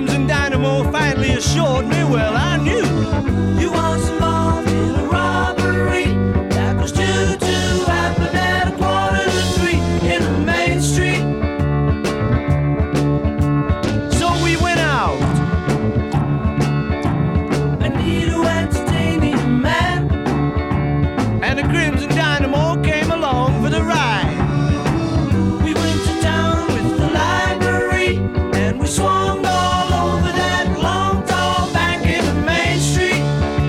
Crimson Dynamo finally assured me, well, I knew you was involved in a robbery that was due to happen at 2:45 in the main street. So we went out. I need to entertain the man, and the Crimson Dynamo came along for the ride. We went to town with the library, and we swung all over that long, tall bank in the main street.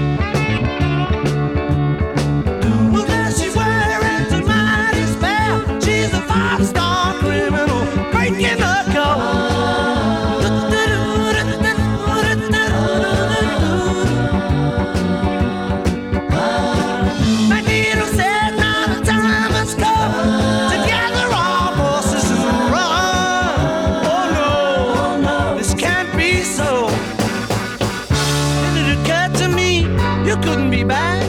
Well, there she were, to my despair, she's a five-star criminal breaking the code. Magneto said, now the time has come to gather our forces and run. Oh no, this can't be so. Then it occurred to me, you couldn't be back.